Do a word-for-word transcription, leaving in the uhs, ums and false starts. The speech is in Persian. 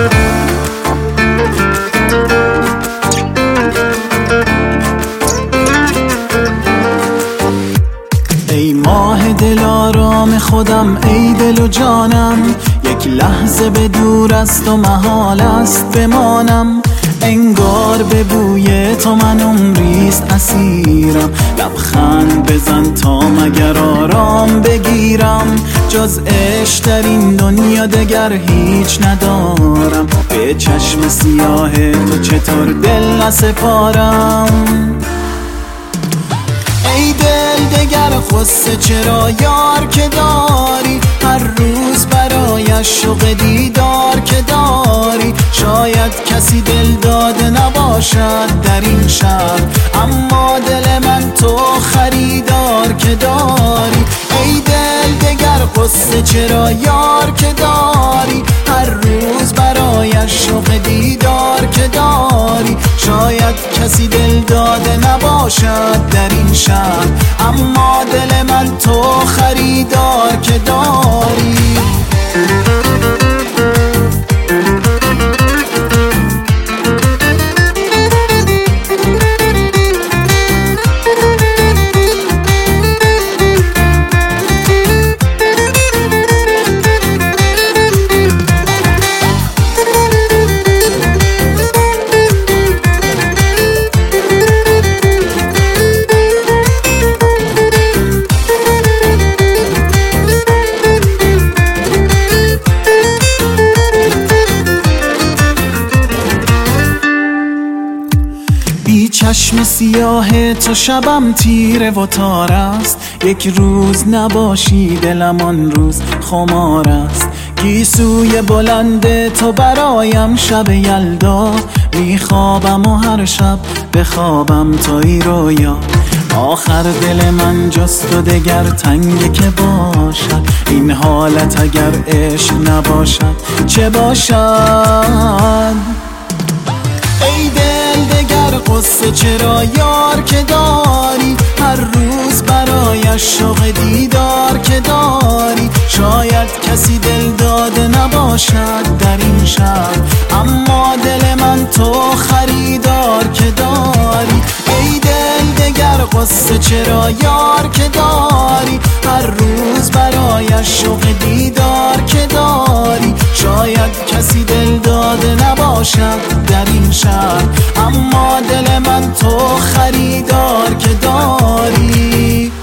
ای ماه دلارام خودم، ای دل و جانم، یک لحظه به دور است و محال است بمانم. انگار به بوی تو من عمریست اسیرم، لبخند بزن تا مگر آرام بگیرم. جز عشق در این دنیا دگر هیچ ندارم، به چشم سیاه تو چطور دل نسپارم. ای دل دگر غصه چرا یار که داری، هر روز برایش شوق دیدار که داری. شاید کسی دل داده نباشد در این شهر، اما دل من تو خریدار که داری. ای دل دگر غصه چرا یار که داری، هر روز برایش شوق دیدار که داری. شاید کسی دل داده نباشد در این شهر، اما دل من تو خریدار که داری. بی چشم سیاه تو شبم تیره و تار است، یک روز نباشی دلم آن روز خمار است. گیسوی بلند تو برایم شب یلدا، میخوابم و هر شب بخوابم توی رویا. آخر دل من جز تو دگر تنگه که باشد، این حالت اگر عشق نباشد چه باشد؟ ای دل دگر غصه چرا یار که داری، هر روز برایش شوق دیدار که داری. شاید کسی دل داده نباشد در این شهر، اما دل من تو خریدار که داری. ای دل دگر غصه چرا یار که داری، هر روز برایش شوق دیدار که داری. شاید کسی دل داده نباشد در این شهر، اما دل من تو خریدار که داری.